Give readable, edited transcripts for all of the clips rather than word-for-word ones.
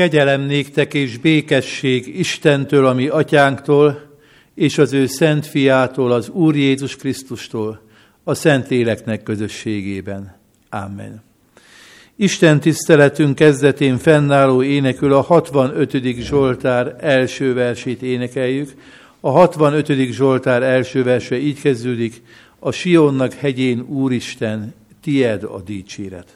Kegyelem néktek és békesség Istentől, a mi atyánktól, és az ő szent fiától, az Úr Jézus Krisztustól, a Szentléleknek közösségében. Amen. Isten tiszteletünk kezdetén fennálló énekül a 65. Zsoltár első versét énekeljük. A 65. Zsoltár első verse így kezdődik: a Sionnak hegyén, Úristen, tied a dicséret.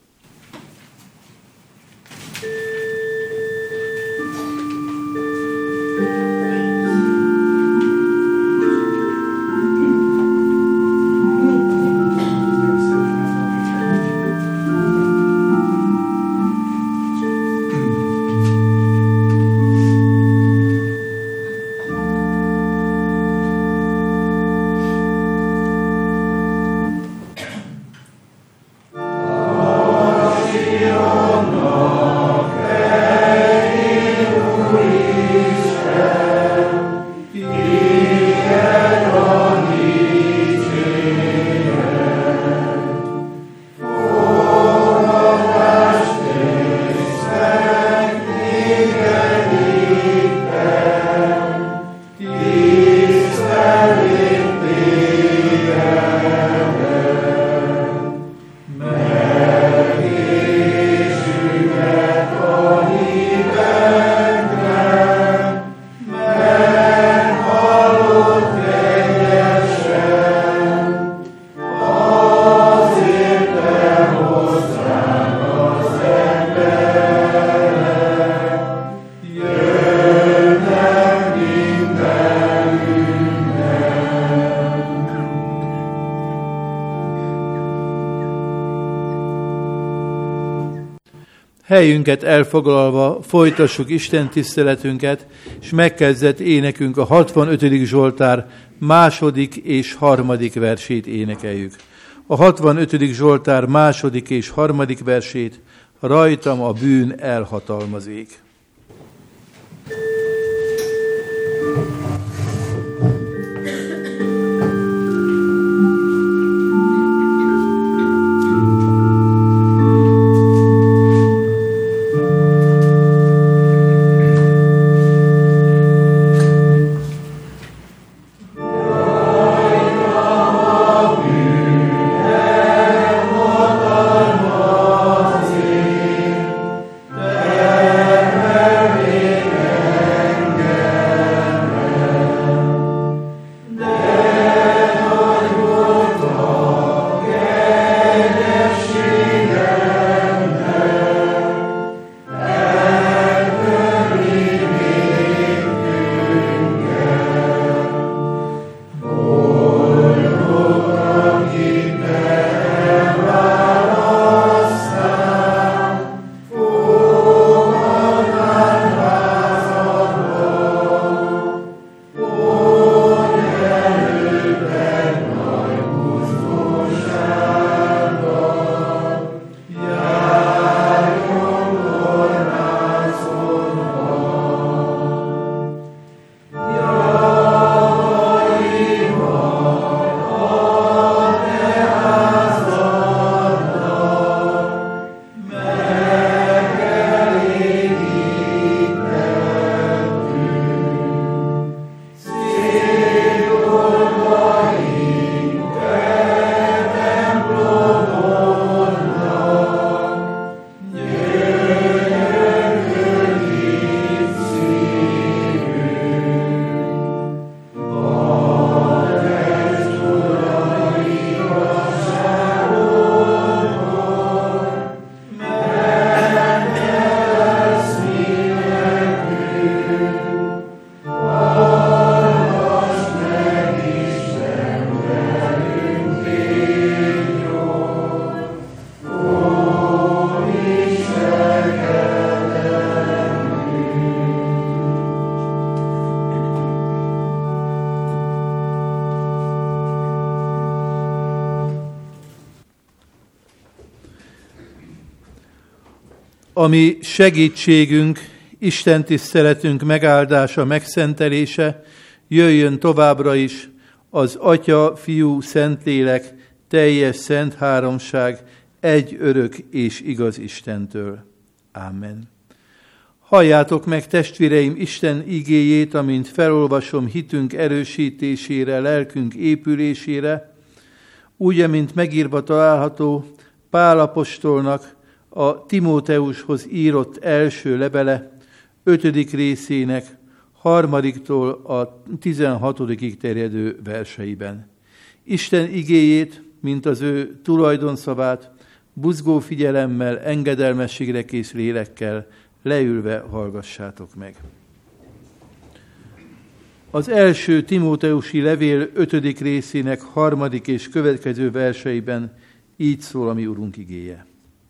Helyünket elfoglalva folytassuk Isten tiszteletünket, és megkezdett énekünk a 65. Zsoltár második és harmadik versét énekeljük. A 65. Zsoltár második és harmadik versét: rajtam a bűn elhatalmazék. Ami segítségünk, Isten tiszteletünk megáldása, megszentelése jöjjön továbbra is az Atya, Fiú, Szentlélek, teljes szent háromság, egy örök és igaz Istentől. Amen. Halljátok meg, testvéreim, Isten igéjét, amint felolvasom hitünk erősítésére, lelkünk épülésére, úgy, amint megírva található Pál apostolnak a Timóteushoz írott első levele 5. részének 3-tól a 16. terjedő verseiben. Isten igéjét, mint az ő tulajdonszavát, buzgó figyelemmel, engedelmességre kész lélekkel leülve hallgassátok meg. Az első Timóteusi levél 5. részének 3. és következő verseiben így szól a mi Urunk igéje.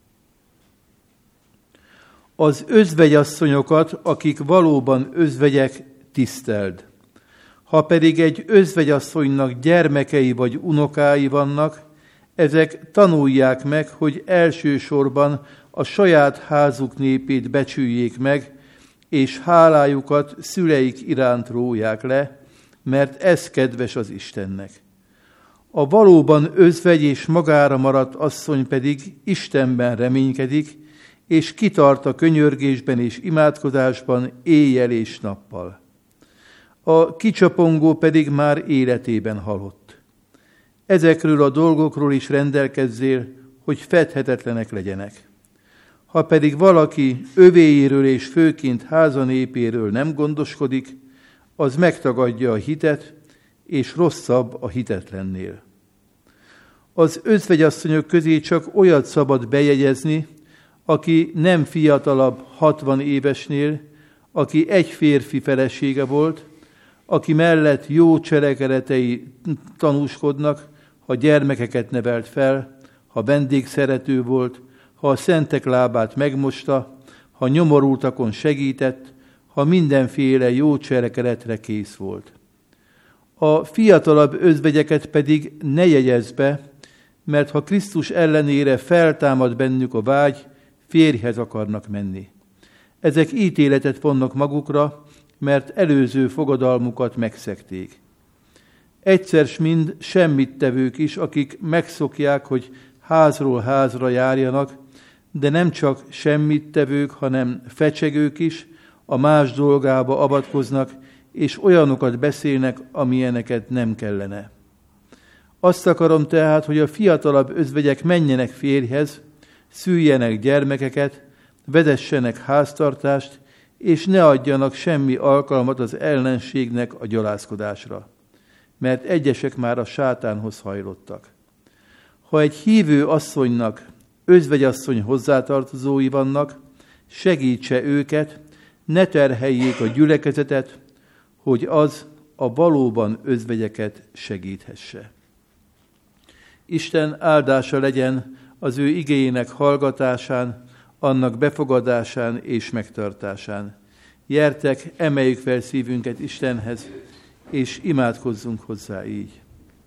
Az özvegyasszonyokat, akik valóban özvegyek, tiszteld. Ha pedig egy özvegyasszonynak gyermekei vagy unokái vannak, ezek tanulják meg, hogy elsősorban a saját házuk népét becsüljék meg, és hálájukat szüleik iránt róják le, mert ez kedves az Istennek. A valóban özvegy és magára maradt asszony pedig Istenben reménykedik, és kitart a könyörgésben és imádkozásban éjjel és nappal. A kicsapongó pedig már életében halott. Ezekről a dolgokról is rendelkezzél, hogy fedhetetlenek legyenek. Ha pedig valaki övéjéről és főként háza népéről nem gondoskodik, az megtagadja a hitet, és rosszabb a hitetlennél. Az özvegyasszonyok közé csak olyat szabad bejegyezni, aki nem fiatalabb 60 évesnél, aki egy férfi felesége volt, aki mellett jó cselekedetei tanúskodnak, ha gyermekeket nevelt fel, ha vendégszerető volt, ha a szentek lábát megmosta, ha nyomorultakon segített, ha mindenféle jó cselekedetre kész volt. A fiatalabb özvegyeket pedig ne jegyezz be, mert ha Krisztus ellenére feltámad bennük a vágy, férjhez akarnak menni. Ezek ítéletet vonnak magukra, mert előző fogadalmukat megszegték. Egyszer mind semmit tevők is, akik megszokják, hogy házról házra járjanak, de nem csak semmit tevők, hanem fecsegők is, a más dolgába avatkoznak, és olyanokat beszélnek, amilyeneket nem kellene. Azt akarom tehát, hogy a fiatalabb özvegyek menjenek férjhez, szüljenek gyermekeket, vezessenek háztartást, és ne adjanak semmi alkalmat az ellenségnek a gyalázkodásra, mert egyesek már a sátánhoz hajlottak. Ha egy hívő asszonynak özvegyasszony hozzátartozói vannak, segítse őket, ne terheljék a gyülekezetet, hogy az a valóban özvegyeket segíthesse. Isten áldása legyen az ő igéjének hallgatásán, annak befogadásán és megtartásán. Gyertek, emeljük fel szívünket Istenhez, és imádkozzunk hozzá így.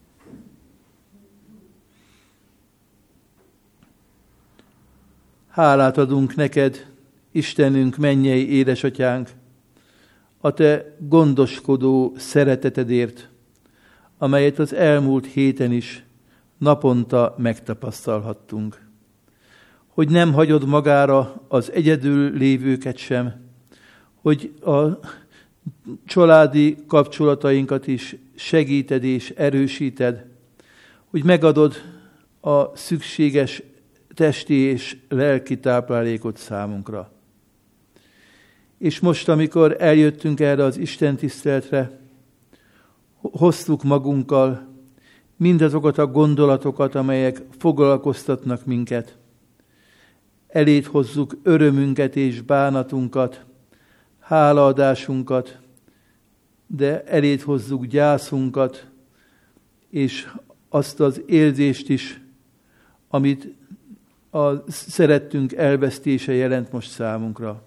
Hálát adunk neked, Istenünk, mennyei édesatyánk, a te gondoskodó szeretetedért, amelyet az elmúlt héten is naponta megtapasztalhattunk. Hogy nem hagyod magára az egyedül lévőket sem, hogy a családi kapcsolatainkat is segíted és erősíted, hogy megadod a szükséges testi és lelki táplálékot számunkra. És most, amikor eljöttünk erre az Isten tiszteletre, hoztuk magunkkal mindazokat a gondolatokat, amelyek foglalkoztatnak minket. Eléd hozzuk örömünket és bánatunkat, hálaadásunkat, de eléd hozzuk gyászunkat, és azt az érzést is, amit a szerettünk elvesztése jelent most számunkra.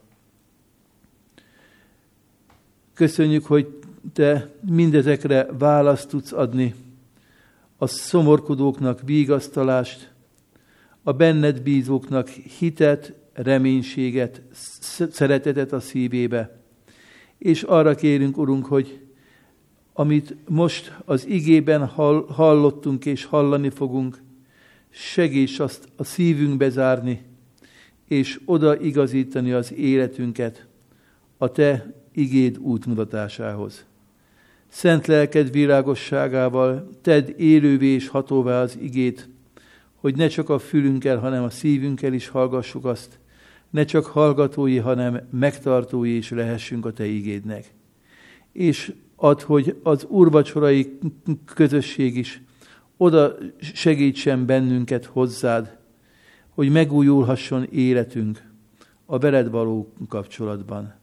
Köszönjük, hogy te mindezekre választ tudsz adni, a szomorkodóknak vigasztalást, a benned bízóknak hitet, reménységet, szeretetet a szívébe. És arra kérünk, Urunk, hogy amit most az igében hallottunk és hallani fogunk, segíts azt a szívünkbe zárni, és oda igazítani az életünket a te igéd útmutatásához. Szent lelked világosságával tedd élővé és hatóvá az igét, hogy ne csak a fülünkkel, hanem a szívünkkel is hallgassuk azt, ne csak hallgatói, hanem megtartói is lehessünk a te igédnek. És add, hogy az úrvacsorai közösség is oda segítsen bennünket hozzád, hogy megújulhasson életünk a veled való kapcsolatban.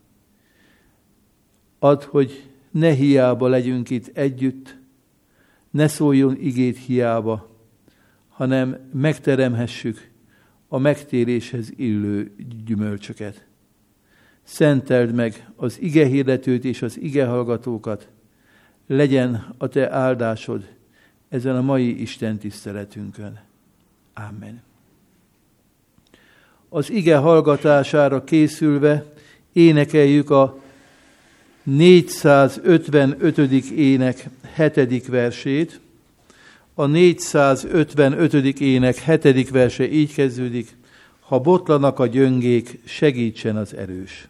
Add, hogy ne hiába legyünk itt együtt, ne szóljon igét hiába, hanem megteremhessük a megtéréshez illő gyümölcsöket. Szenteld meg az igehirdetőt és az igehallgatókat, legyen a te áldásod ezen a mai Isten tiszteletünkön. Amen. Az ige hallgatására készülve énekeljük a 455. ének 7. versét. A 455. ének 7. verse így kezdődik: ha botlanak a gyöngék, segítsen az erős.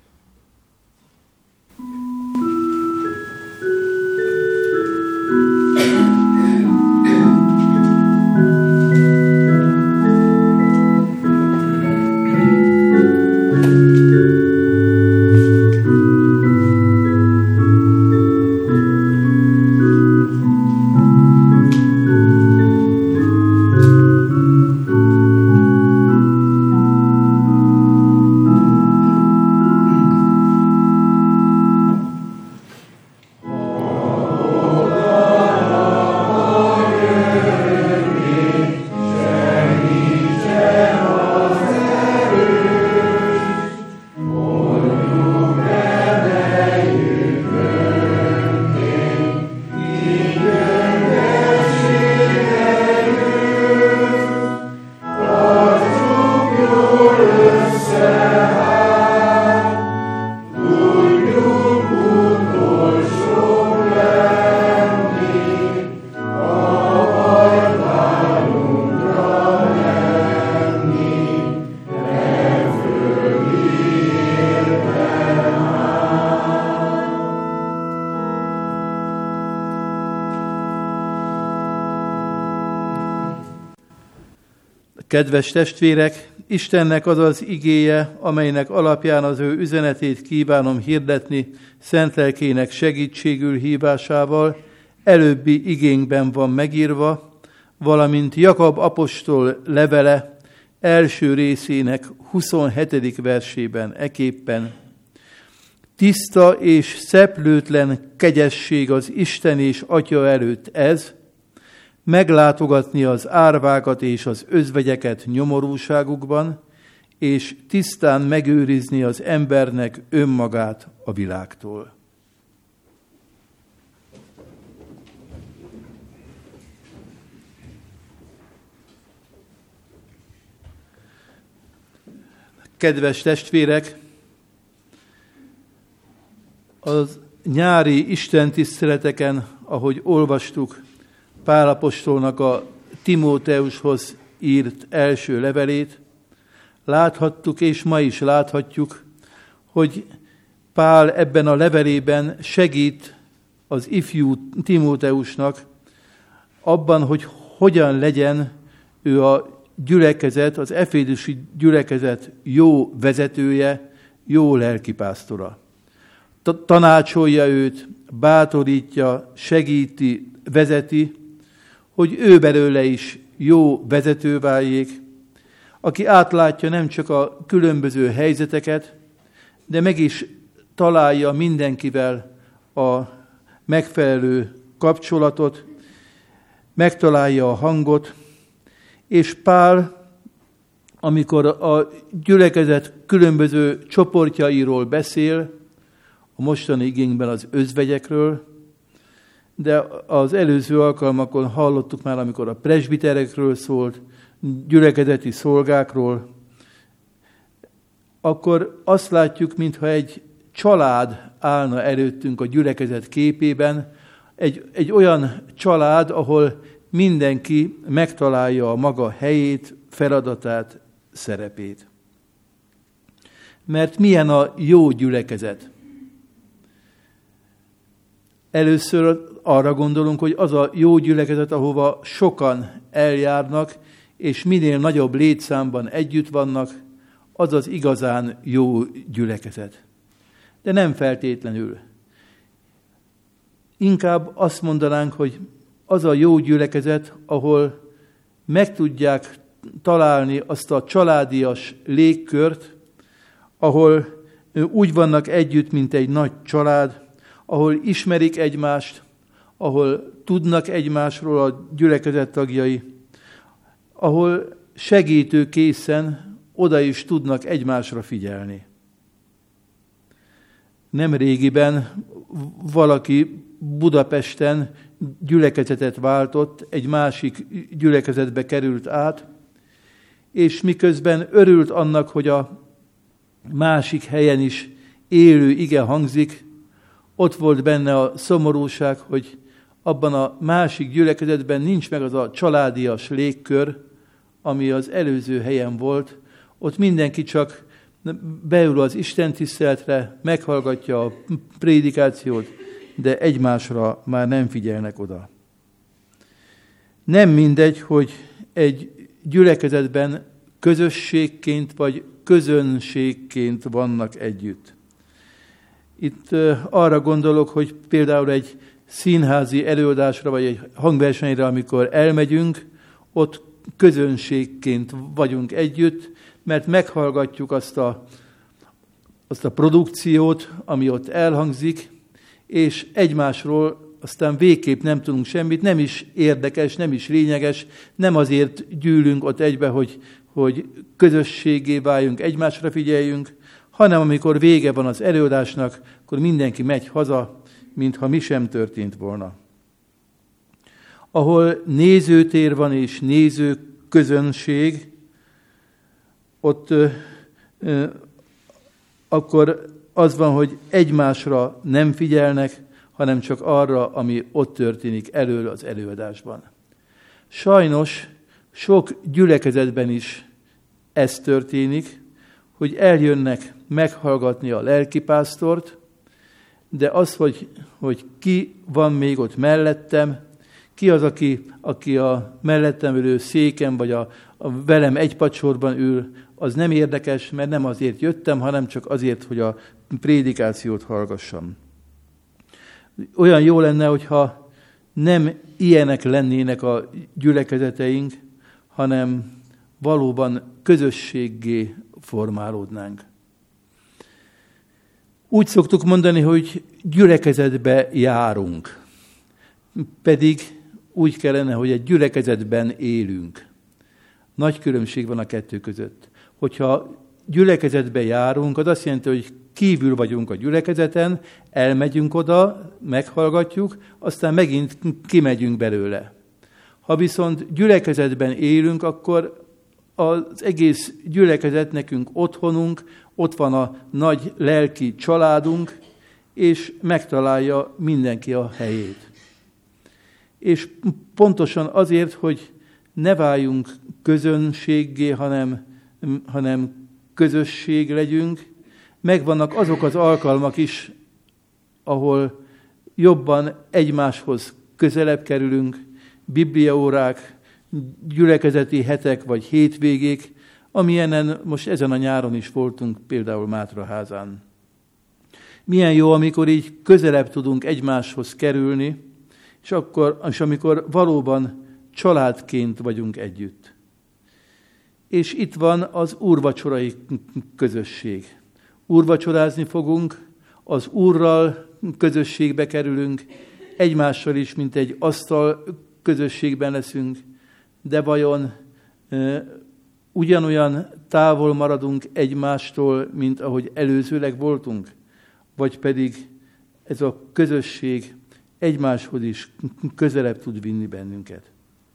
Kedves testvérek, Istennek az az igéje, amelynek alapján az ő üzenetét kívánom hirdetni, szent lelkének segítségül hívásával, előbbi igénkben van megírva, valamint Jakab apostol levele első részének 27. versében eképpen: tiszta és szeplőtlen kegyesség az Isten és Atya előtt ez, meglátogatni az árvákat és az özvegyeket nyomorúságukban, és tisztán megőrizni az embernek önmagát a világtól. Kedves testvérek, az nyári istentiszteleteken, ahogy olvastuk, Pál apostolnak a Timóteushoz írt első levelét, láthattuk, és ma is láthatjuk, hogy Pál ebben a levelében segít az ifjú Timóteusnak abban, hogy hogyan legyen ő a gyülekezet, az efézusi gyülekezet jó vezetője, jó lelkipásztora. Tanácsolja őt, bátorítja, segíti, vezeti, hogy ő belőle is jó vezető váljék, aki átlátja nem csak a különböző helyzeteket, de meg is találja mindenkivel a megfelelő kapcsolatot, megtalálja a hangot, és Pál, amikor a gyülekezet különböző csoportjairól beszél, a mostani igényben az özvegyekről, de az előző alkalmakon hallottuk már, amikor a presbiterekről szólt, gyülekezeti szolgákról, akkor azt látjuk, mintha egy család állna előttünk a gyülekezet képében, egy olyan család, ahol mindenki megtalálja a maga helyét, feladatát, szerepét. Mert milyen a jó gyülekezet? Először arra gondolunk, hogy az a jó gyülekezet, ahova sokan eljárnak, és minél nagyobb létszámban együtt vannak, az az igazán jó gyülekezet. De nem feltétlenül. Inkább azt mondanánk, hogy az a jó gyülekezet, ahol meg tudják találni azt a családias légkört, ahol úgy vannak együtt, mint egy nagy család, ahol ismerik egymást, ahol tudnak egymásról a gyülekezet tagjai, ahol segítőkészen oda is tudnak egymásra figyelni. Nem régiben valaki Budapesten gyülekezetet váltott, egy másik gyülekezetbe került át, és miközben örült annak, hogy a másik helyen is élő ige hangzik, ott volt benne a szomorúság, hogy abban a másik gyülekezetben nincs meg az a családias légkör, ami az előző helyen volt. Ott mindenki csak beül az istentiszteletre, meghallgatja a prédikációt, de egymásra már nem figyelnek oda. Nem mindegy, hogy egy gyülekezetben közösségként vagy közönségként vannak együtt. Itt arra gondolok, hogy például egy színházi előadásra vagy egy hangversenyre, amikor elmegyünk, ott közönségként vagyunk együtt, mert meghallgatjuk azt a produkciót, ami ott elhangzik, és egymásról aztán végképp nem tudunk semmit, nem is érdekes, nem is lényeges, nem azért gyűlünk ott egybe, hogy közösségé váljunk, egymásra figyeljünk, hanem amikor vége van az előadásnak, akkor mindenki megy haza, mintha mi sem történt volna. Ahol nézőtér van és nézőközönség, ott akkor az van, hogy egymásra nem figyelnek, hanem csak arra, ami ott történik elől az előadásban. Sajnos sok gyülekezetben is ez történik, hogy eljönnek meghallgatni a lelkipásztort, de az, hogy ki van még ott mellettem, ki az, aki a mellettem ülő széken, vagy a velem egy padsorban ül, az nem érdekes, mert nem azért jöttem, hanem csak azért, hogy a prédikációt hallgassam. Olyan jó lenne, hogyha nem ilyenek lennének a gyülekezeteink, hanem valóban közösséggé formálódnánk. Úgy szoktuk mondani, hogy gyülekezetbe járunk, pedig úgy kellene, hogy egy gyülekezetben élünk. Nagy különbség van a kettő között. Hogyha gyülekezetbe járunk, az azt jelenti, hogy kívül vagyunk a gyülekezeten, elmegyünk oda, meghallgatjuk, aztán megint kimegyünk belőle. Ha viszont gyülekezetben élünk, akkor az egész gyülekezet nekünk otthonunk, ott van a nagy lelki családunk, és megtalálja mindenki a helyét. És pontosan azért, hogy ne váljunk közönséggé, hanem közösség legyünk, megvannak azok az alkalmak is, ahol jobban egymáshoz közelebb kerülünk, bibliaórák, gyülekezeti hetek vagy hétvégék, amilyenen most ezen a nyáron is voltunk, például Mátraházán. Milyen jó, amikor így közelebb tudunk egymáshoz kerülni, és amikor valóban családként vagyunk együtt. És itt van az úrvacsorai közösség. Úrvacsorázni fogunk, az Úrral közösségbe kerülünk, egymással is, mint egy asztal közösségben leszünk, de vajon ugyanolyan távol maradunk egymástól, mint ahogy előzőleg voltunk? Vagy pedig ez a közösség egymáshoz is közelebb tud vinni bennünket?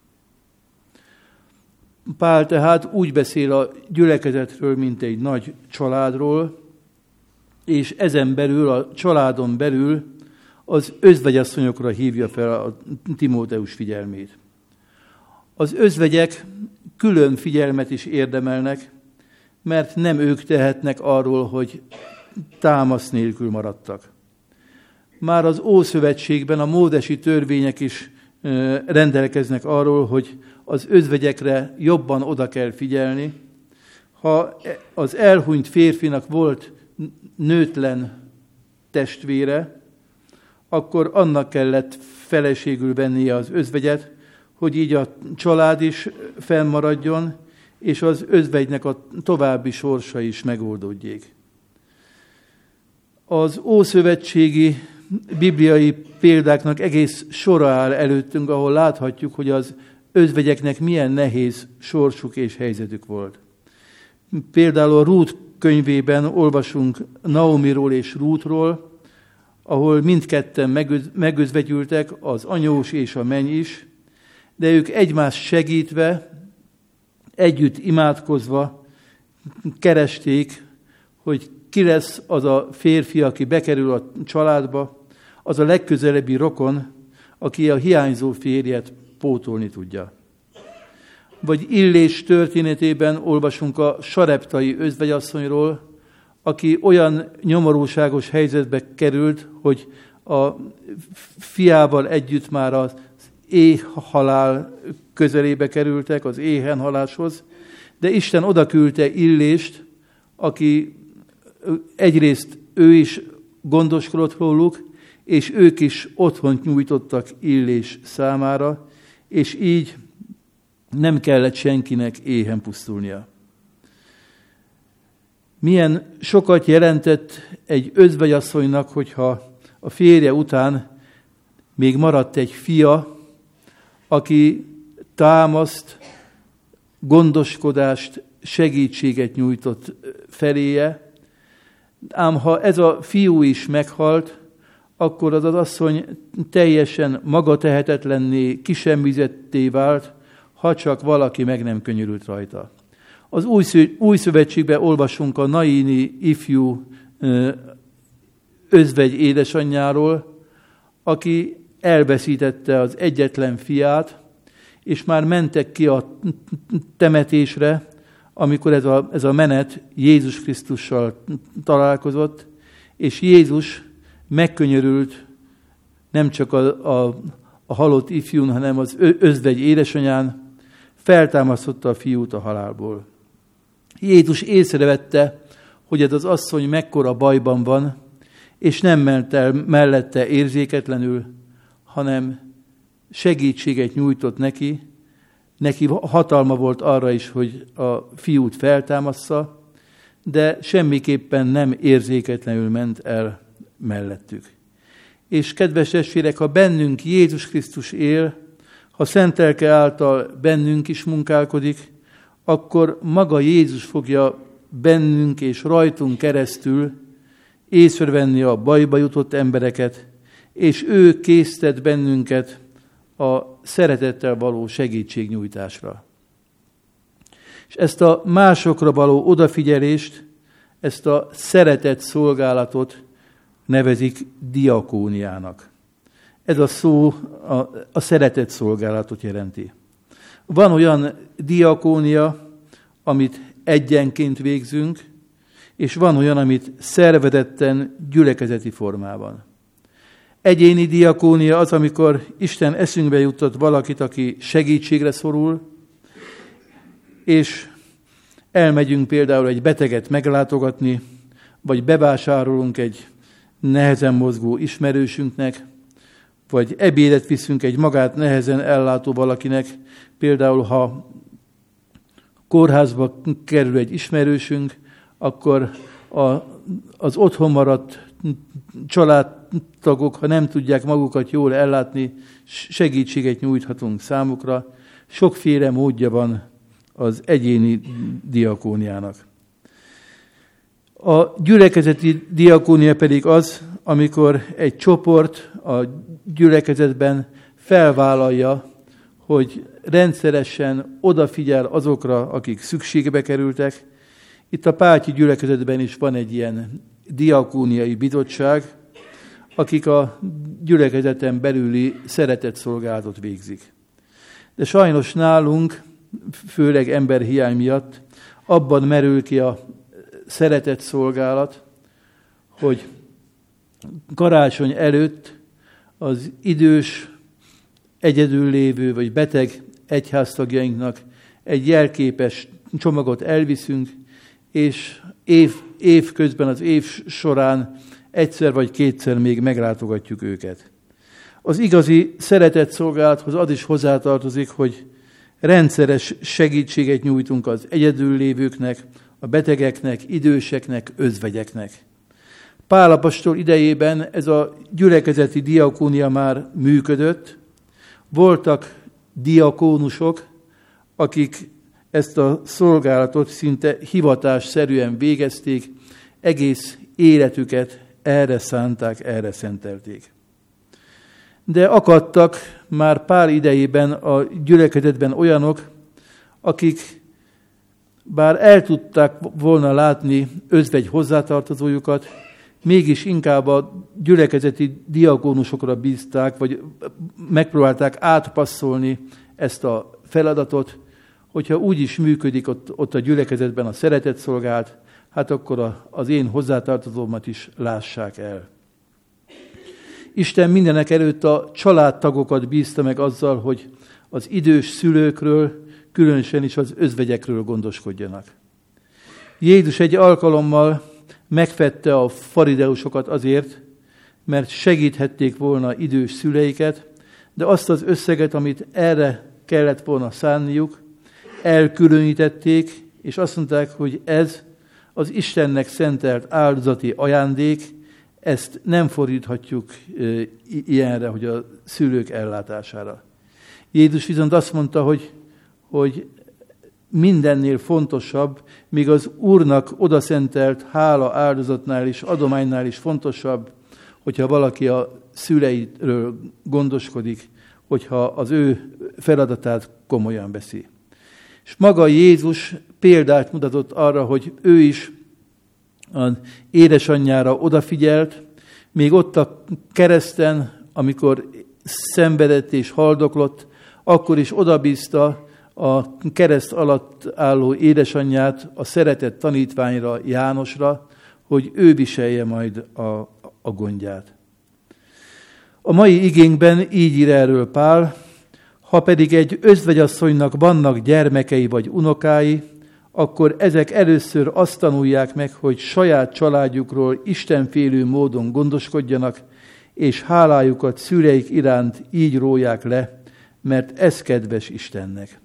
Pál tehát úgy beszél a gyülekezetről, mint egy nagy családról, és ezen belül, a családon belül az özvegyasszonyokra hívja fel a Timóteus figyelmét. Az özvegyek külön figyelmet is érdemelnek, mert nem ők tehetnek arról, hogy támasz nélkül maradtak. Már az Ószövetségben a mózesi törvények is rendelkeznek arról, hogy az özvegyekre jobban oda kell figyelni. Ha az elhunyt férfinak volt nőtlen testvére, akkor annak kellett feleségül vennie az özvegyet, hogy így a család is fennmaradjon, és az özvegynek a további sorsa is megoldódjék. Az ószövetségi bibliai példáknak egész sora áll előttünk, ahol láthatjuk, hogy az özvegyeknek milyen nehéz sorsuk és helyzetük volt. Például a Rút könyvében olvasunk Naomiról és Rútról, ahol mindketten megözvegyültek, az anyós és a menny is, de ők egymást segítve, együtt imádkozva keresték, hogy ki lesz az a férfi, aki bekerül a családba, az a legközelebbi rokon, aki a hiányzó férjet pótolni tudja. Vagy Illés történetében olvasunk a sareptai özvegyasszonyról, aki olyan nyomorúságos helyzetbe került, hogy a fiával együtt már az éhhalál közelébe kerültek, az éhenhaláshoz, de Isten odaküldte Illést, aki egyrészt ő is gondoskodott róluk, és ők is otthont nyújtottak Illés számára, és így nem kellett senkinek éhen pusztulnia. Milyen sokat jelentett egy özvegyasszonynak, hogyha a férje után még maradt egy fia, aki támaszt, gondoskodást, segítséget nyújtott feléje, ám ha ez a fiú is meghalt, akkor az asszony teljesen magatehetetlenné, kisemmizetté vált, ha csak valaki meg nem könyörült rajta. Az új szövetségben olvasunk a naini ifjú özvegy édesanyjáról, aki elveszítette az egyetlen fiát, és már mentek ki a temetésre, amikor ez a menet Jézus Krisztussal találkozott, és Jézus megkönyörült nem csak a halott ifjún, hanem az özvegy édesanyán, feltámasztotta a fiút a halálból. Jézus észrevette, hogy ez az asszony mekkora bajban van, és nem ment el mellette érzéketlenül, hanem segítséget nyújtott neki. Neki hatalma volt arra is, hogy a fiút feltámassza, de semmiképpen nem érzéketlenül ment el mellettük. És kedves testvérek, ha bennünk Jézus Krisztus él, ha Szent Lelke által bennünk is munkálkodik, akkor maga Jézus fogja bennünk és rajtunk keresztül észrevenni a bajba jutott embereket, és ő késztet bennünket a szeretettel való segítségnyújtásra. És ezt a másokra való odafigyelést, ezt a szeretet szolgálatot nevezik diakóniának. Ez a szó a szeretet szolgálatot jelenti. Van olyan diakónia, amit egyenként végzünk, és van olyan, amit szervezetten, gyülekezeti formában. Egyéni diakónia az, amikor Isten eszünkbe juttat valakit, aki segítségre szorul, és elmegyünk például egy beteget meglátogatni, vagy bevásárolunk egy nehezen mozgó ismerősünknek, vagy ebédet viszünk egy magát nehezen ellátó valakinek, például ha kórházba kerül egy ismerősünk, akkor az otthon maradt családtagok, ha nem tudják magukat jól ellátni, segítséget nyújthatunk számukra. Sokféle módja van az egyéni diakóniának. A gyülekezeti diakónia pedig az, amikor egy csoport a gyülekezetben felvállalja, hogy rendszeresen odafigyel azokra, akik szükségbe kerültek. Itt a Pálti gyülekezetben is van egy ilyen diakóniai bizottság, akik a gyülekezeten belüli szeretetszolgálatot végzik. De sajnos nálunk, főleg emberhiány miatt, abban merül ki a szeretetszolgálat, hogy karácsony előtt az idős, egyedül lévő vagy beteg egyháztagjainknak egy jelképes csomagot elviszünk, és év közben, az év során egyszer vagy kétszer még meglátogatjuk őket. Az igazi szeretetszolgálathoz az is hozzátartozik, hogy rendszeres segítséget nyújtunk az egyedül lévőknek, a betegeknek, időseknek, özvegyeknek. Pál apostol idejében ez a gyülekezeti diakónia már működött. Voltak diakónusok, akik ezt a szolgálatot szinte hivatásszerűen végezték, egész életüket erre szánták, erre szentelték. De akadtak már Pál idejében a gyülekezetben olyanok, akik bár el tudták volna látni özvegy hozzátartozójukat, mégis inkább a gyülekezeti diakónusokra bízták, vagy megpróbálták átpasszolni ezt a feladatot, hogyha úgy is működik ott a gyülekezetben a szeretetszolgálat, hát akkor az én hozzátartozómat is lássák el. Isten mindenek előtt a családtagokat bízta meg azzal, hogy az idős szülőkről, különösen is az özvegyekről gondoskodjanak. Jézus egy alkalommal megfedte a farideusokat azért, mert segíthették volna idős szüleiket, de azt az összeget, amit erre kellett volna szánniuk, elkülönítették, és azt mondták, hogy ez az Istennek szentelt áldozati ajándék, ezt nem fordíthatjuk ilyenre, hogy a szülők ellátására. Jézus viszont azt mondta, hogy mindennél fontosabb, még az Úrnak odaszentelt hála áldozatnál is, adománynál is fontosabb, hogyha valaki a szüleiről gondoskodik, hogyha az ő feladatát komolyan veszi. És maga Jézus példát mutatott arra, hogy ő is az édesanyjára odafigyelt, még ott a kereszten, amikor szenvedett és haldoklott, akkor is odabízta a kereszt alatt álló édesanyját a szeretett tanítványra, Jánosra, hogy ő viselje majd a gondját. A mai igénkben így ír erről Pál: ha pedig egy özvegyasszonynak vannak gyermekei vagy unokái, akkor ezek először azt tanulják meg, hogy saját családjukról istenfélő módon gondoskodjanak, és hálájukat szüleik iránt így róják le, mert ez kedves Istennek.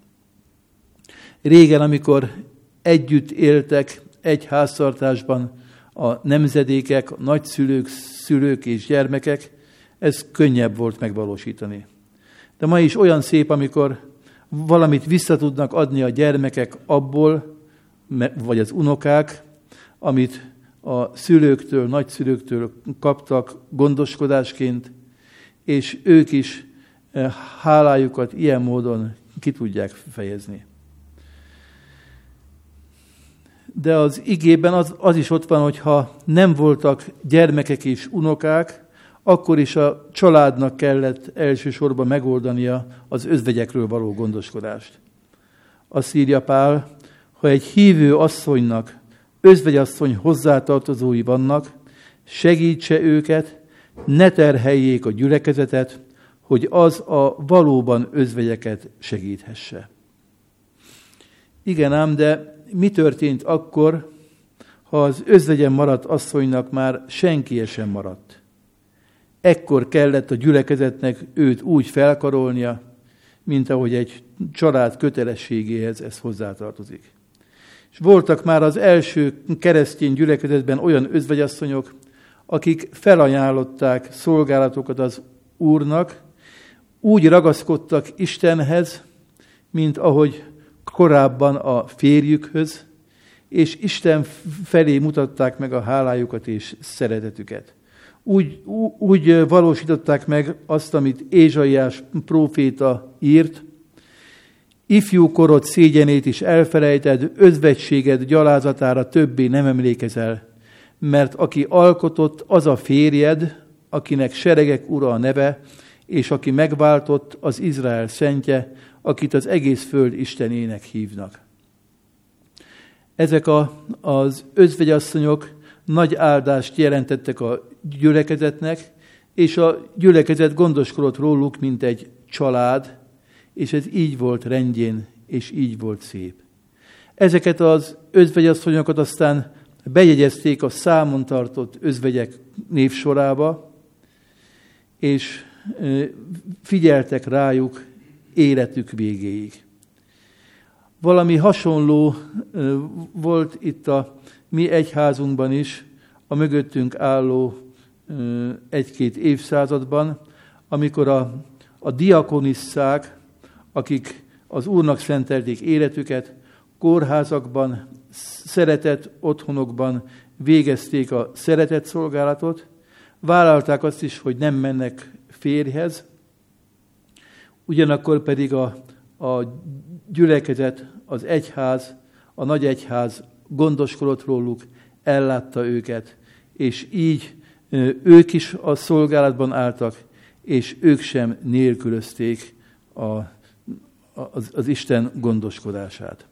Régen, amikor együtt éltek egy háztartásban a nemzedékek, a nagyszülők, szülők és gyermekek, ez könnyebb volt megvalósítani. De ma is olyan szép, amikor valamit vissza tudnak adni a gyermekek abból, vagy az unokák, amit a szülőktől, nagyszülőktől kaptak gondoskodásként, és ők is hálájukat ilyen módon ki tudják fejezni. De az igében az is ott van, hogy ha nem voltak gyermekek és unokák, akkor is a családnak kellett elsősorban megoldania az özvegyekről való gondoskodást. Azt írja Pál, ha egy hívő asszonynak özvegyasszony hozzátartozói vannak, segítse őket, ne terheljék a gyülekezetet, hogy az a valóban özvegyeket segíthesse. Igen ám, de mi történt akkor, ha az özvegyen maradt asszonynak már senkie sem maradt? Ekkor kellett a gyülekezetnek őt úgy felkarolnia, mint ahogy egy család kötelességéhez ez hozzátartozik. És voltak már az első keresztény gyülekezetben olyan özvegyasszonyok, akik felajánlották szolgálatokat az Úrnak, úgy ragaszkodtak Istenhez, mint ahogy korábban a férjükhöz, és Isten felé mutatták meg a hálájukat és szeretetüket. Úgy valósították meg azt, amit Ézsaiás próféta írt: ifjú korod szégyenét is elfelejted, özvegységed gyalázatára többé nem emlékezel, mert aki alkotott, az a férjed, akinek seregek ura a neve, és aki megváltott, az Izrael szentje, akit az egész föld Istenének hívnak. Ezek az özvegyasszonyok nagy áldást jelentettek a gyülekezetnek, és a gyülekezet gondoskodott róluk, mint egy család, és ez így volt rendjén, és így volt szép. Ezeket az özvegyasszonyokat aztán bejegyezték a számon tartott özvegyek névsorába, és figyeltek rájuk életük végéig. Valami hasonló volt itt a mi egyházunkban is, a mögöttünk álló egy-két évszázadban, amikor a diakonisszák, akik az Úrnak szentelték életüket, kórházakban, szeretett otthonokban végezték a szeretett szolgálatot, vállalták azt is, hogy nem mennek férjhez, ugyanakkor pedig a gyülekezet, az egyház, a nagy egyház gondoskodott róluk, ellátta őket, és így ők is a szolgálatban álltak, és ők sem nélkülözték az Isten gondoskodását.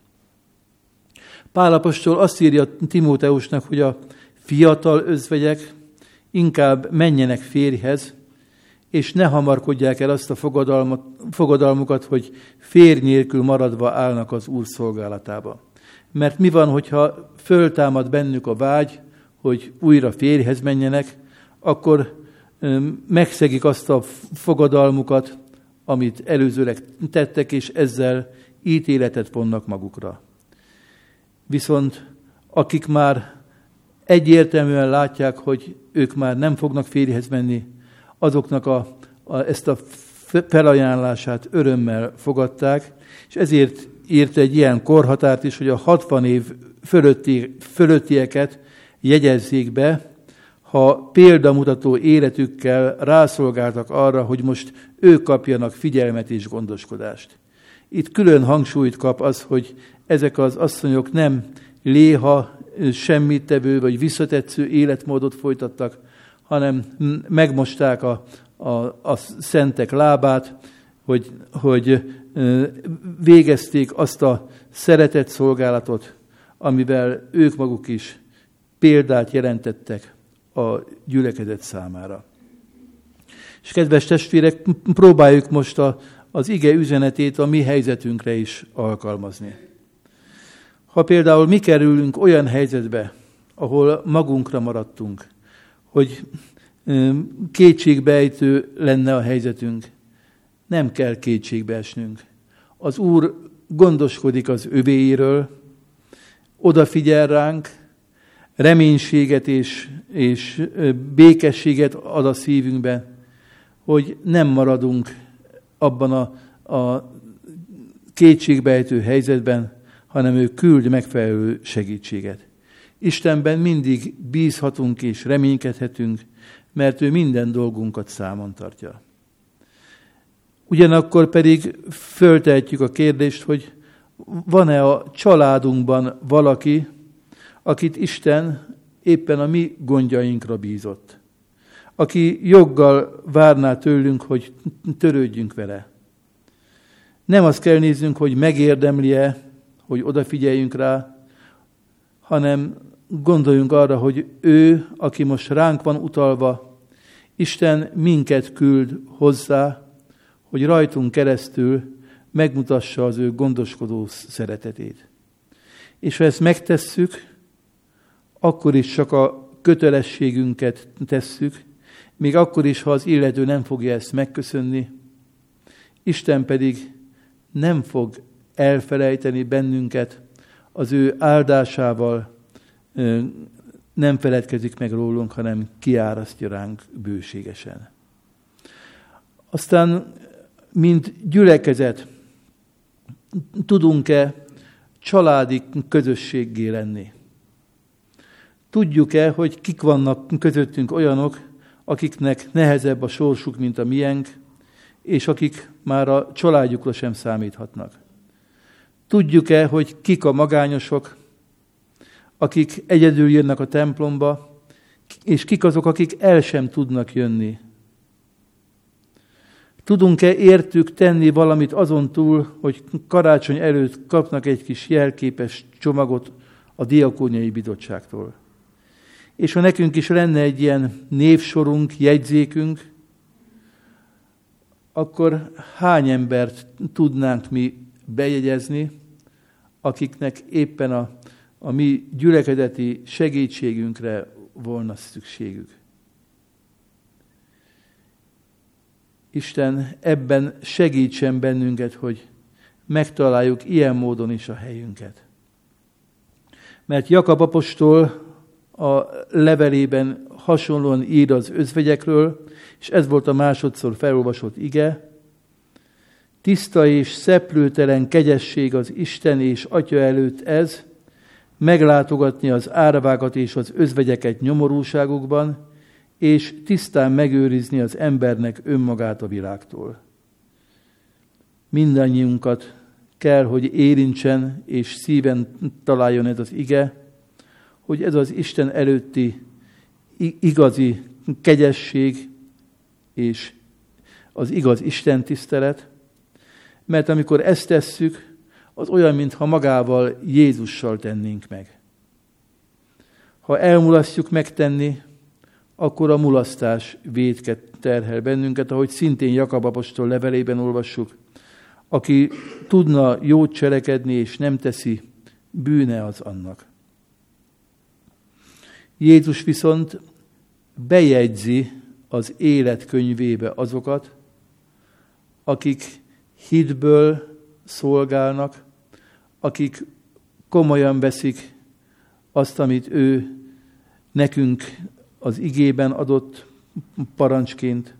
Pál apostol azt írja Timóteusnak, hogy a fiatal özvegyek inkább menjenek férjhez, és ne hamarkodják el azt a fogadalmukat, hogy férj nélkül maradva állnak az Úr szolgálatába. Mert mi van, hogyha föltámad bennük a vágy, hogy újra férjhez menjenek, akkor megszegik azt a fogadalmukat, amit előzőleg tettek, és ezzel ítéletet vonnak magukra. Viszont akik már egyértelműen látják, hogy ők már nem fognak férjhez menni, azoknak ezt a felajánlását örömmel fogadták, és ezért írt egy ilyen korhatárt is, hogy a 60 év fölöttieket jegyezzék be, ha példamutató életükkel rászolgáltak arra, hogy most ők kapjanak figyelmet és gondoskodást. Itt külön hangsúlyt kap az, hogy ezek az asszonyok nem léha, semmittevő vagy visszatetsző életmódot folytattak, hanem megmosták a szentek lábát, hogy végezték azt a szeretett szolgálatot, amivel ők maguk is példát jelentettek a gyülekezet számára. És kedves testvérek, próbáljuk most az ige üzenetét a mi helyzetünkre is alkalmazni. Ha például mi kerülünk olyan helyzetbe, ahol magunkra maradtunk, hogy kétségbeejtő lenne a helyzetünk, nem kell kétségbe esnünk. Az Úr gondoskodik az övéiről, odafigyel ránk, reménységet és békességet ad a szívünkbe, hogy nem maradunk abban a kétségbeejtő helyzetben, hanem ő küld megfelelő segítséget. Istenben mindig bízhatunk és reménykedhetünk, mert ő minden dolgunkat számon tartja. Ugyanakkor pedig föltehetjük a kérdést, hogy van-e a családunkban valaki, akit Isten éppen a mi gondjainkra bízott, aki joggal várná tőlünk, hogy törődjünk vele. Nem azt kell néznünk, hogy megérdemli-e, hogy odafigyeljünk rá, hanem gondoljunk arra, hogy ő, aki most ránk van utalva, Isten minket küld hozzá, hogy rajtunk keresztül megmutassa az ő gondoskodó szeretetét. És ha ezt megtesszük, akkor is csak a kötelességünket tesszük, még akkor is, ha az illető nem fogja ezt megköszönni, Isten pedig nem fog elfelejteni bennünket, az ő áldásával nem feledkezik meg rólunk, hanem kiárasztja ránk bőségesen. Aztán, mint gyülekezet, tudunk-e családi közösséggé lenni? Tudjuk-e, hogy kik vannak közöttünk olyanok, akiknek nehezebb a sorsuk, mint a miénk, és akik már a családjukra sem számíthatnak? Tudjuk-e, hogy kik a magányosok, akik egyedül jönnek a templomba, és kik azok, akik el sem tudnak jönni? Tudunk-e értük tenni valamit azon túl, hogy karácsony előtt kapnak egy kis jelképes csomagot a diakóniai bizottságtól? És ha nekünk is lenne egy ilyen névsorunk, jegyzékünk, akkor hány embert tudnánk mi bejegyezni, akiknek éppen a mi gyülekezeti segítségünkre volna szükségük. Isten ebben segítsen bennünket, hogy megtaláljuk ilyen módon is a helyünket. Mert Jakab apostol a levelében hasonlóan ír az özvegyekről, és ez volt a másodszor felolvasott ige. Tiszta és szeplőtelen kegyesség az Isten és Atya előtt ez, meglátogatni az árvákat és az özvegyeket nyomorúságukban, és tisztán megőrizni az embernek önmagát a világtól. Mindannyiunkat kell, hogy érintsen és szíven találjon ez az ige, hogy ez az Isten előtti igazi kegyesség és az igaz Isten tisztelet, mert amikor ezt tesszük, az olyan, mintha magával Jézussal tennénk meg. Ha elmulasztjuk megtenni, akkor a mulasztás vétket terhel bennünket, ahogy szintén Jakab apostol levelében olvassuk. Aki tudna jót cselekedni és nem teszi, bűne az annak. Jézus viszont bejegyzi az élet könyvébe azokat, akik hitből szolgálnak, akik komolyan veszik azt, amit ő nekünk az igében adott parancsként.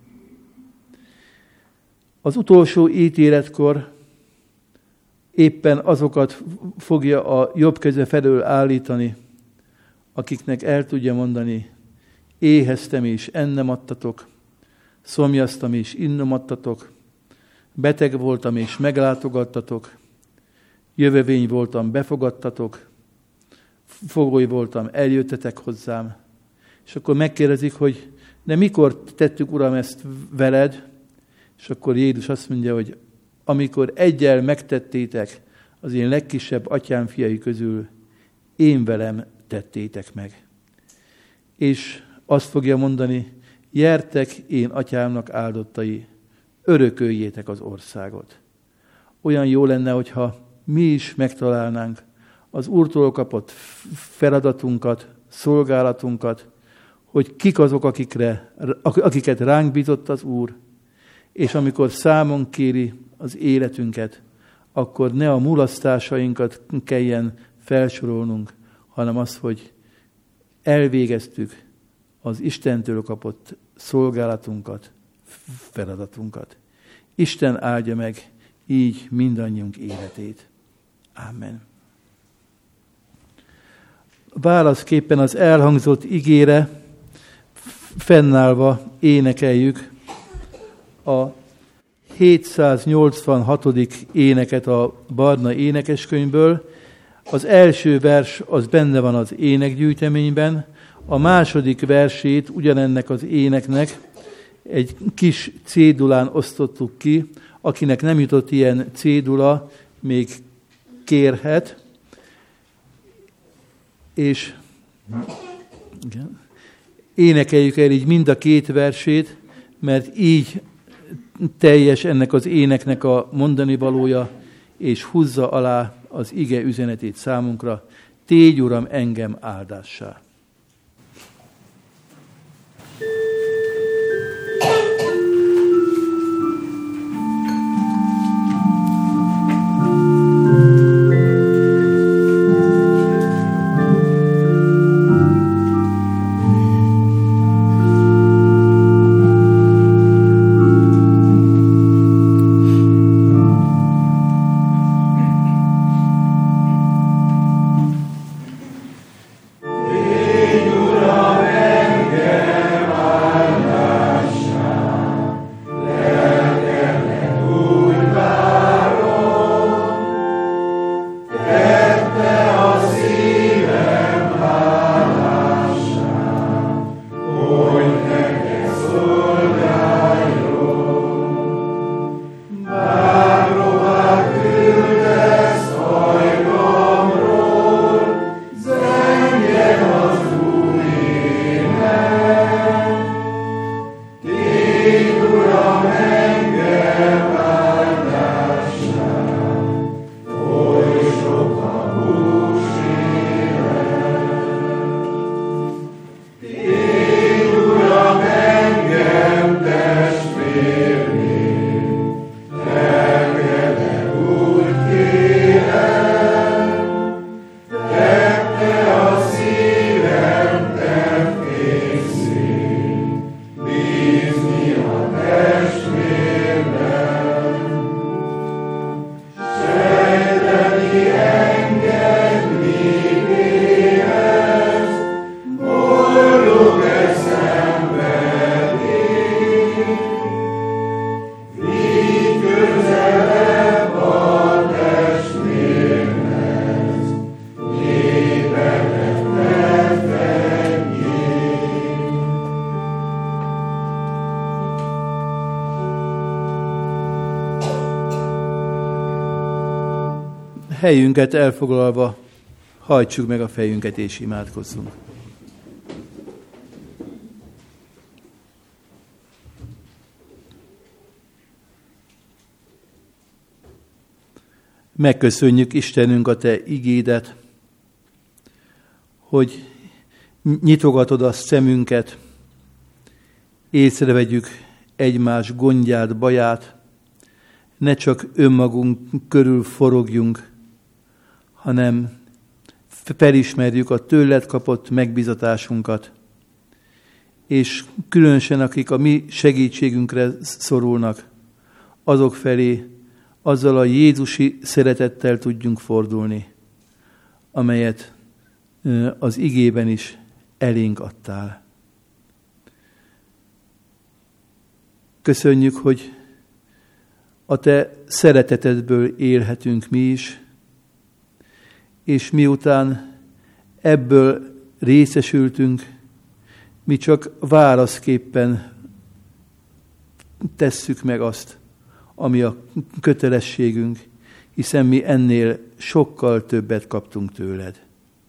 Az utolsó ítéletkor éppen azokat fogja a jobb keze felől állítani, akiknek el tudja mondani, éheztem és ennem adtatok, szomjaztam és innom adtatok, beteg voltam és meglátogattatok, jövevény voltam, befogadtatok, fogoly voltam, eljöttetek hozzám. És akkor megkérdezik, hogy de mikor tettük, Uram, ezt veled? És akkor Jézus azt mondja, hogy amikor egyel megtettétek az én legkisebb atyám fiai közül, én velem tettétek meg. És azt fogja mondani, gyertek én atyámnak áldottai, örököljétek az országot. Olyan jó lenne, hogyha mi is megtalálnánk az Úrtól kapott feladatunkat, szolgálatunkat, hogy kik azok, akiket ránk bízott az Úr, és amikor számon kéri az életünket, akkor ne a mulasztásainkat kelljen felsorolnunk, hanem az, hogy elvégeztük az Istentől kapott szolgálatunkat, feladatunkat. Isten áldja meg így mindannyiunk életét. Amen. Válaszképpen az elhangzott igére fennállva énekeljük a 786. éneket a Barna énekeskönyvből. Az első vers az benne van az énekgyűjteményben, a második versét ugyanennek az éneknek egy kis cédulán osztottuk ki, akinek nem jutott ilyen cédula, még kérhet, és igen, énekeljük el így mind a két versét, mert így teljes ennek az éneknek a mondani valója, és húzza alá az ige üzenetét számunkra. Tégy, Uram, engem áldássá! Amen. Helyünket elfoglalva, hajtsuk meg a fejünket és imádkozzunk. Megköszönjük, Istenünk, a Te igédet, hogy nyitogatod a szemünket, észrevegyük egymás gondját, baját, ne csak önmagunk körül forogjunk, hanem felismerjük a tőled kapott megbízatásunkat, és különösen akik a mi segítségünkre szorulnak, azok felé azzal a jézusi szeretettel tudjunk fordulni, amelyet az igében is elénk adtál. Köszönjük, hogy a Te szeretetedből élhetünk mi is, és miután ebből részesültünk, mi csak válaszképpen tesszük meg azt, ami a kötelességünk, hiszen mi ennél sokkal többet kaptunk tőled.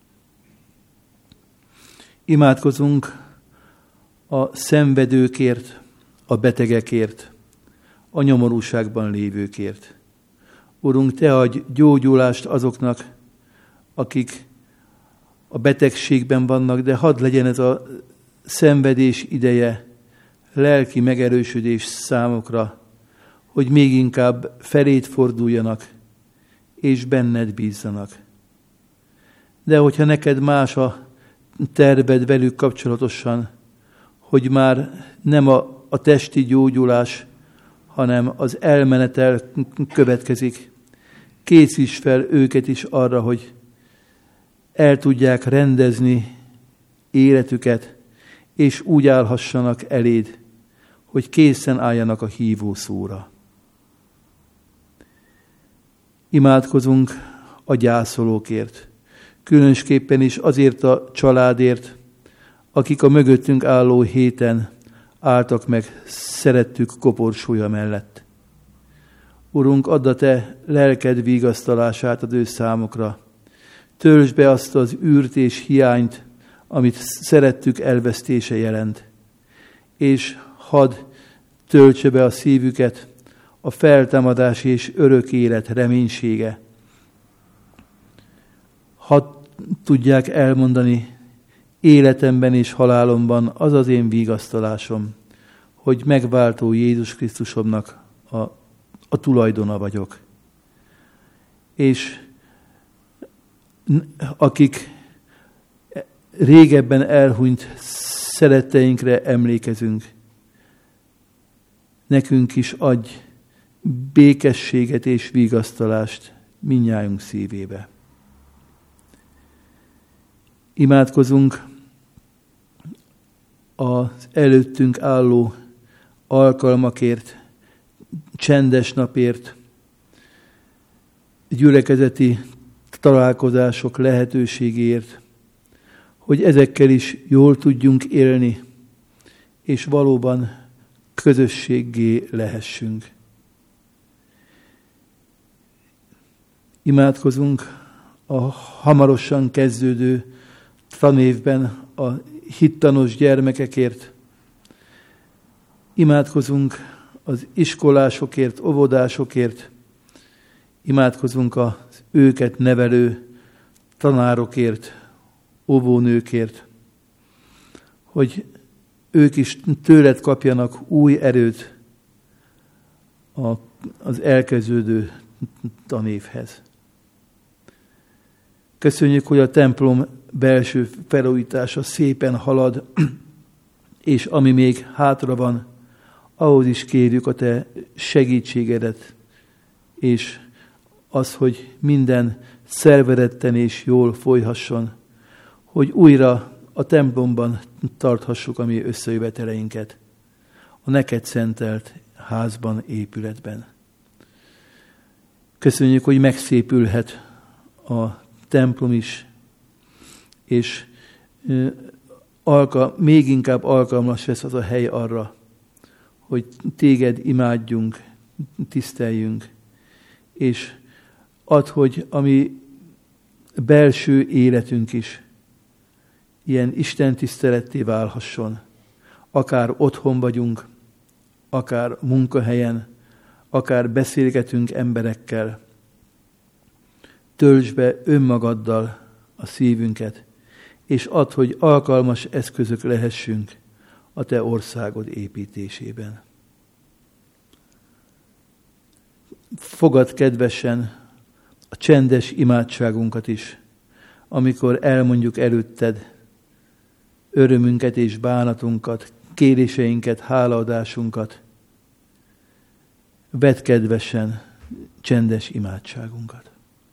Imádkozunk a szenvedőkért, a betegekért, a nyomorúságban lévőkért. Urunk, Te adj gyógyulást azoknak, akik a betegségben vannak, de hadd legyen ez a szenvedés ideje, lelki megerősödés számukra, hogy még inkább feléd forduljanak, és benned bízzanak. De hogyha neked más a terved velük kapcsolatosan, hogy már nem a testi gyógyulás, hanem az elmenetel következik, készíts fel őket is arra, hogy el tudják rendezni életüket, és úgy állhassanak eléd, hogy készen álljanak a hívó szóra. Imádkozunk a gyászolókért, különösképpen is azért a családért, akik a mögöttünk álló héten álltak meg szerettük koporsója mellett. Urunk, add a Te lelked vigasztalását az ő számokra. Töltsd be azt az űrt és hiányt, amit szerettük elvesztése jelent. És hadd töltse be a szívüket a feltámadás és örök élet reménysége. Hadd tudják elmondani életemben és halálomban az az én vigasztalásom, hogy megváltó Jézus Krisztusomnak a tulajdona vagyok. És akik régebben elhunyt szeretteinkre emlékezünk, nekünk is adj békességet és vigasztalást mindnyájunk szívébe. Imádkozunk az előttünk álló alkalmakért, csendes napért, gyülekezeti találkozások lehetőségéért, hogy ezekkel is jól tudjunk élni, és valóban közösséggé lehessünk. Imádkozunk a hamarosan kezdődő tanévben a hittanos gyermekekért. Imádkozunk az iskolásokért, óvodásokért. Imádkozunk az őket nevelő tanárokért, óvónőkért, hogy ők is tőled kapjanak új erőt, az elkezdődő tanévhez. Köszönjük, hogy a templom belső felújítása szépen halad, és ami még hátra van, ahhoz is kérjük a te segítségedet, és az, hogy minden szervedetten és jól folyhasson, hogy újra a templomban tarthassuk a mi összejöveteleinket, a neked szentelt házban, épületben. Köszönjük, hogy megszépülhet a templom is, és még inkább alkalmas lesz az a hely arra, hogy téged imádjunk, tiszteljünk, és add, hogy a mi belső életünk is ilyen Isten tiszteletté válhasson. Akár otthon vagyunk, akár munkahelyen, akár beszélgetünk emberekkel. Töltsd be önmagaddal a szívünket, és add, hogy alkalmas eszközök lehessünk a te országod építésében. Fogad kedvesen a csendes imádságunkat is, amikor elmondjuk előtted örömünket és bánatunkat, kéréseinket, hálaadásunkat. Vedd kedvesen csendes imádságunkat.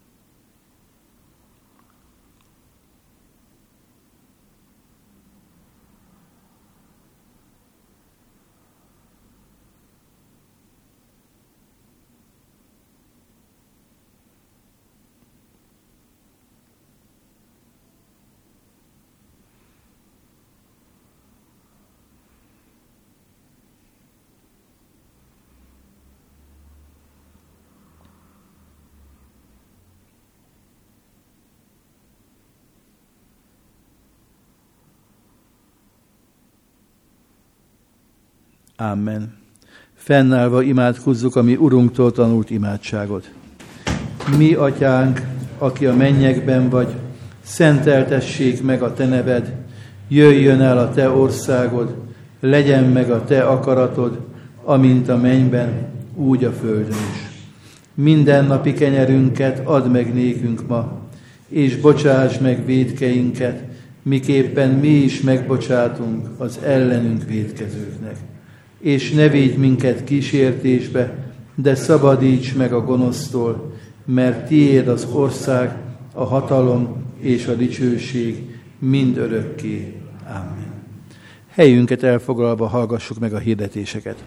Amen. Fennállva imádkozzuk a mi Urunktól tanult imádságot. Mi, Atyánk, aki a mennyekben vagy, szenteltessék meg a te neved, jöjjön el a te országod, legyen meg a te akaratod, amint a mennyben, úgy a földön is. Mindennapi kenyerünket add meg nékünk ma, és bocsáss meg vétkeinket, miképpen mi is megbocsátunk az ellenünk vétkezőknek. És ne védj minket kísértésbe, de szabadíts meg a gonosztól, mert tiéd az ország, a hatalom és a dicsőség mind örökké. Amen. Helyünket elfoglalva hallgassuk meg a hirdetéseket.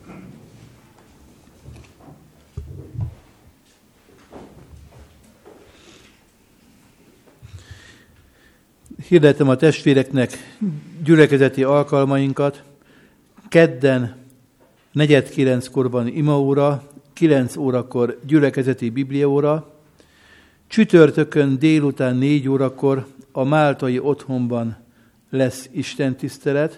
Hirdetem a testvéreknek gyülekezeti alkalmainkat. Kedden 8:45 van imaóra, 9 órakor gyülekezeti bibliaóra, csütörtökön délután 4 órakor a máltai otthonban lesz istentisztelet,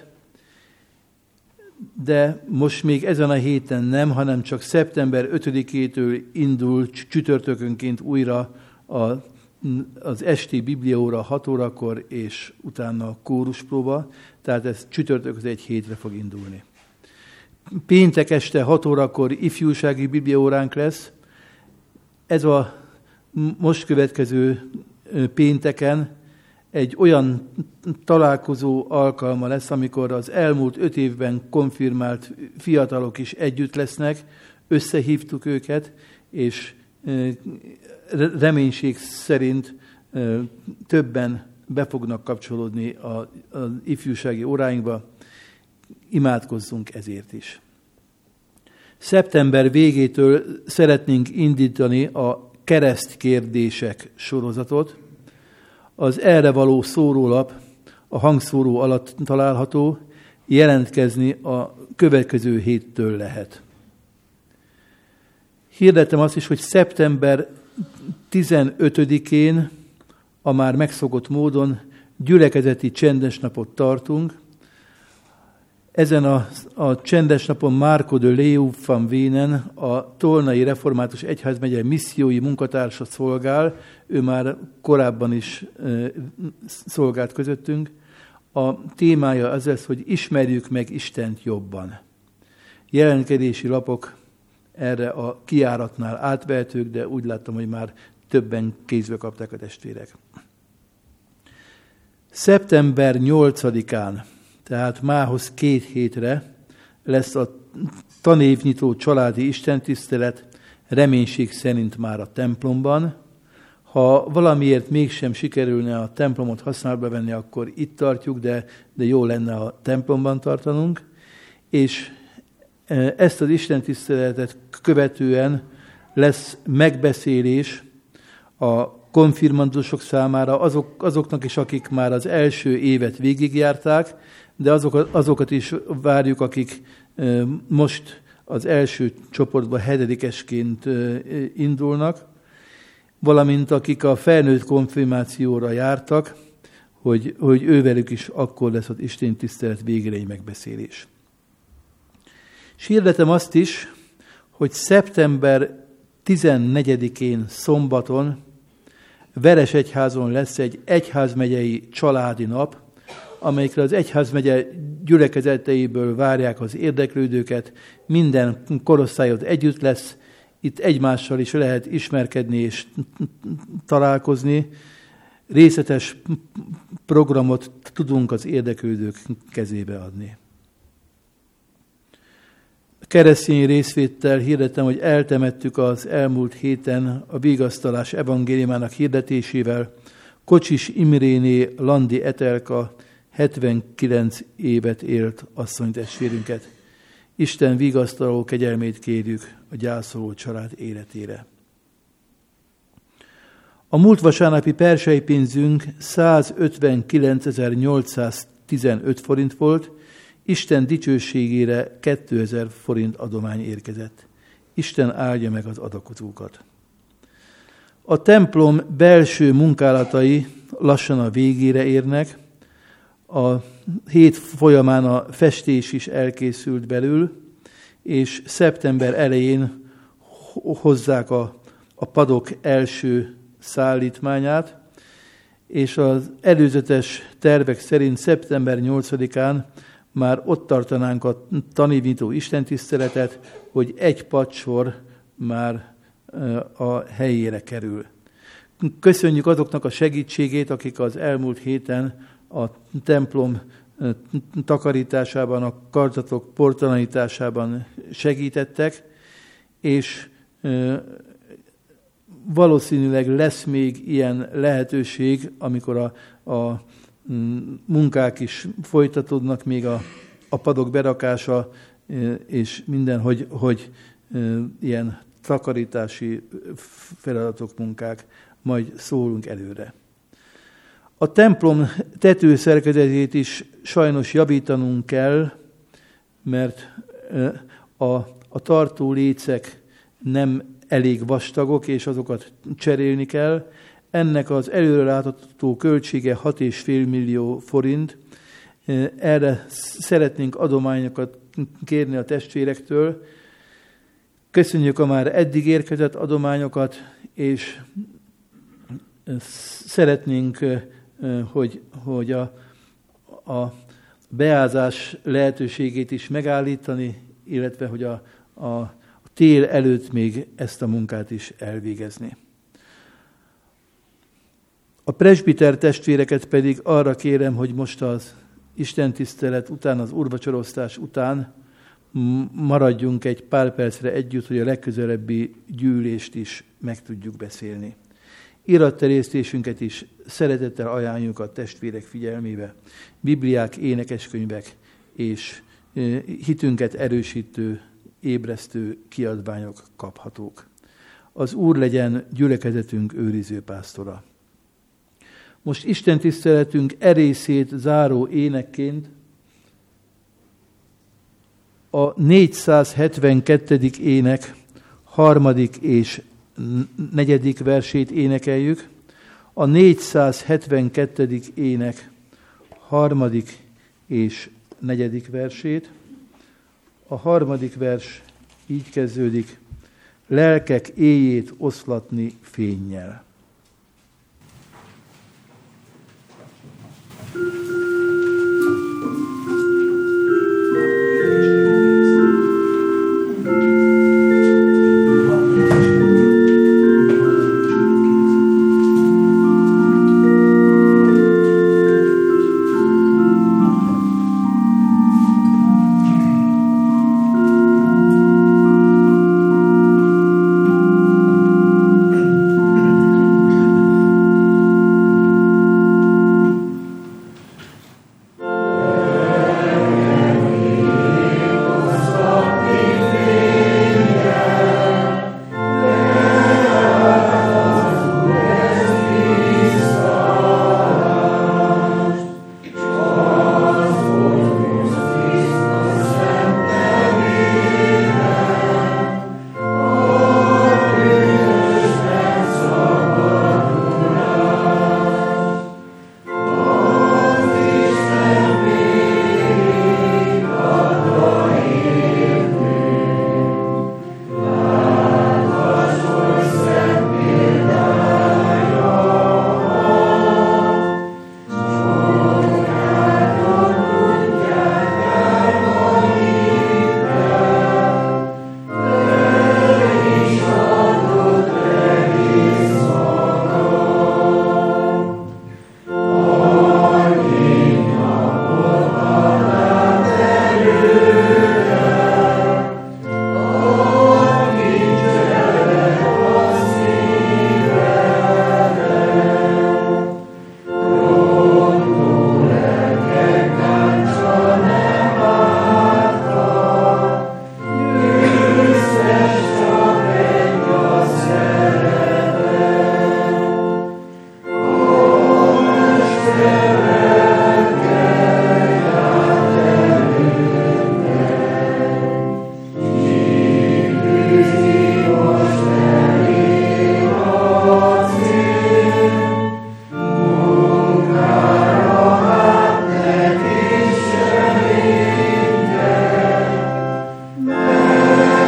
de most még ezen a héten nem, hanem csak szeptember 5-től indul csütörtökönként újra az esti bibliaóra 6 órakor, és utána kóruspróba, tehát ez csütörtök egy hétre fog indulni. Péntek este 6 órakor ifjúsági bibliaóránk lesz. Ez a most következő pénteken egy olyan találkozó alkalma lesz, amikor az elmúlt 5 évben konfirmált fiatalok is együtt lesznek, összehívtuk őket, és reménység szerint többen be fognak kapcsolódni az ifjúsági óráinkba. Imádkozzunk ezért is. Szeptember végétől szeretnénk indítani a keresztkérdések sorozatot. Az erre való szórólap a hangszóró alatt található, jelentkezni a következő héttől lehet. Hirdetem azt is, hogy szeptember 15-én a már megszokott módon gyülekezeti csendes napot tartunk. Ezen a csendes napon Márko de Leeuw van Wenen, a Tolnai Református Egyházmegye missziói munkatársa szolgál, ő már korábban is szolgált közöttünk. A témája az lesz, hogy ismerjük meg Istent jobban. Jelentkezési lapok erre a kijáratnál átvehetők, de úgy láttam, hogy már többen kézbe kapták a testvérek. Szeptember 8-án, tehát mához 2 hétre lesz a tanévnyitó családi istentisztelet, reménység szerint már a templomban. Ha valamiért mégsem sikerülne a templomot használatba venni, akkor itt tartjuk, de jó lenne a templomban tartanunk. És ezt az istentiszteletet követően lesz megbeszélés a konfirmandusok számára, azoknak is, akik már az első évet végigjárták, de azokat is várjuk, akik most az első csoportba 7-esként indulnak, valamint akik a felnőtt konfirmációra jártak, hogy ővelük is akkor lesz az istentisztelet végére egy megbeszélés. És hirdetem azt is, hogy szeptember 14-én szombaton Veresegyházon lesz egy egyházmegyei családi nap, amelyikre az egyházmegye gyülekezeteiből várják az érdeklődőket, minden korosztályod együtt lesz, itt egymással is lehet ismerkedni és találkozni. Részletes programot tudunk az érdeklődők kezébe adni. Keresztény részvéttel hirdetem, hogy eltemettük az elmúlt héten a vigasztalás evangéliumának hirdetésével Kocsis Imréné Landi Etelka 79 évet élt asszonytestvérünket. Isten vigasztaló kegyelmét kérjük a gyászoló család életére. A múlt vasárnapi persei pénzünk 159.815 forint volt, Isten dicsőségére 2000 forint adomány érkezett. Isten áldja meg az adakozókat. A templom belső munkálatai lassan a végére érnek. A hét folyamán a festés is elkészült belül, és szeptember elején hozzák a padok első szállítmányát, és az előzetes tervek szerint szeptember 8-án már ott tartanánk a tanévnyitó istentiszteletet, hogy egy padsor már a helyére kerül. Köszönjük azoknak a segítségét, akik az elmúlt héten a templom takarításában, a karzatok portalanításában segítettek, és valószínűleg lesz még ilyen lehetőség, amikor a munkák is folytatódnak, még a padok berakása, és minden, hogy ilyen takarítási feladatok, munkák, majd szólunk előre. A templom tetőszerkezetét is sajnos javítanunk kell, mert a tartó lécek nem elég vastagok, és azokat cserélni kell. Ennek az előrelátható költsége 6,5 millió forint. Erre szeretnénk adományokat kérni a testvérektől. Köszönjük a már eddig érkezett adományokat, és szeretnénk, hogy a beázás lehetőségét is megállítani, illetve hogy a tél előtt még ezt a munkát is elvégezni. A presbiter testvéreket pedig arra kérem, hogy most az istentisztelet után, az úrvacsorosztás után maradjunk egy pár percre együtt, hogy a legközelebbi gyűlést is meg tudjuk beszélni. Iratterjesztésünket is szeretettel ajánljuk a testvérek figyelmébe. Bibliák, énekeskönyvek és hitünket erősítő, ébresztő kiadványok kaphatók. Az Úr legyen gyülekezetünk őriző pásztora. Most istentiszteletünk erészét záró énekként a 472. ének 3. és 4. versét énekeljük. A 472. ének 3. és 4. versét. A 3. vers így kezdődik: lelkek éjjét oszlatni fénnyel.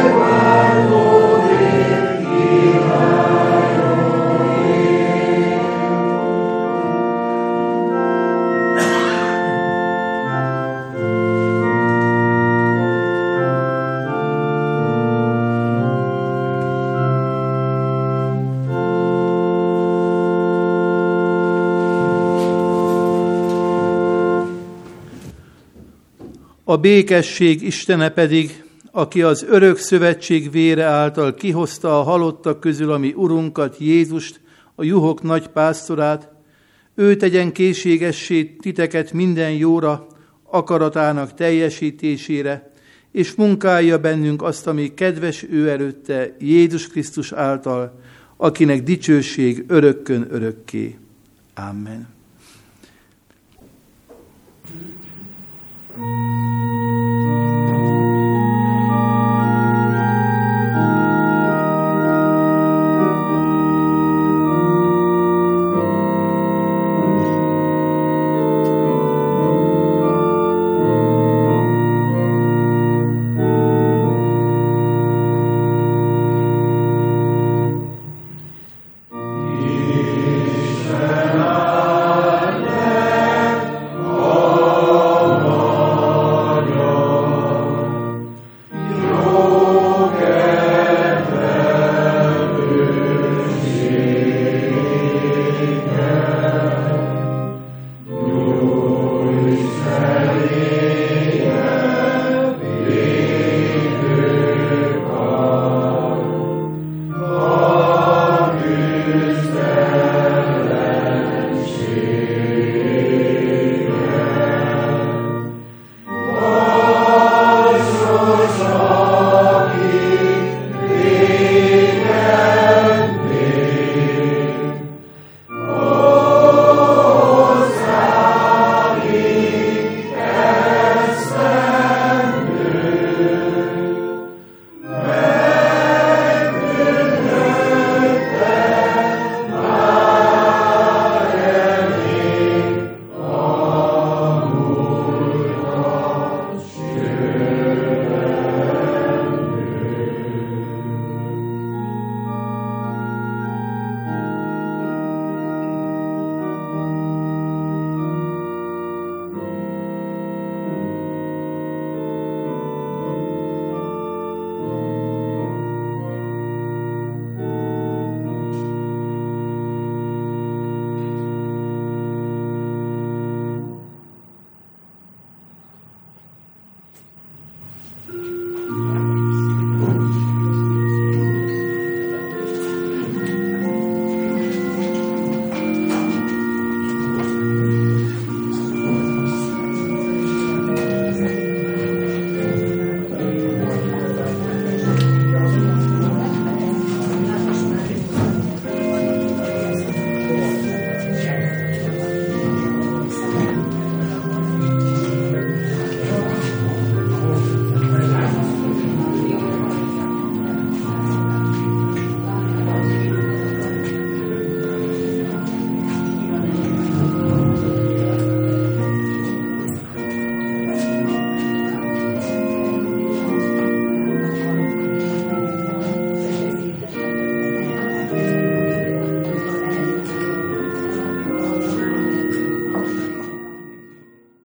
A békesség Istene pedig, aki az örök szövetség vére által kihozta a halottak közül a mi Urunkat, Jézust, a juhok nagy pásztorát, ő tegyen készségessé titeket minden jóra, akaratának teljesítésére, és munkálja bennünk azt, ami kedves ő előtte, Jézus Krisztus által, akinek dicsőség örökkön örökké. Amen.